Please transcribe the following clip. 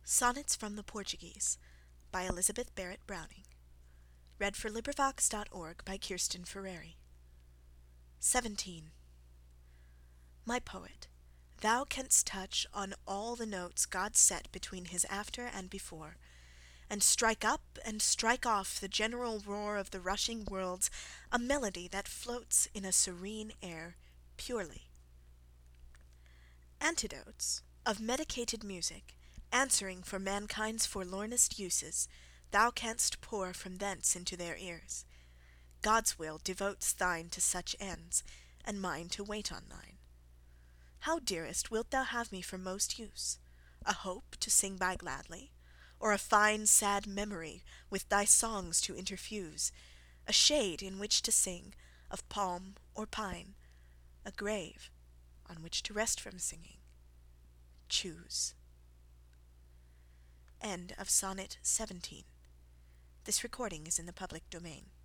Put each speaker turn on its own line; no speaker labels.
Sonnets from the Portuguese by Elizabeth Barrett Browning. 17. My poet, thou canst touch on all the notes God set between his after and before, and strike up and strike off the general roar of the rushing worlds, a melody that floats in a serene air, purely. Antidotes of medicated music, answering for mankind's forlornest uses, thou canst pour from thence into their ears. God's will devotes thine to such ends, and mine to wait on thine. How, dearest, wilt thou have me for most use? A hope to sing by gladly, or a fine sad memory with thy songs to interfuse? A shade in which to sing, of palm or pine, a grave on which to rest from singing? Choose. End of Sonnet 17. This recording is in the public domain.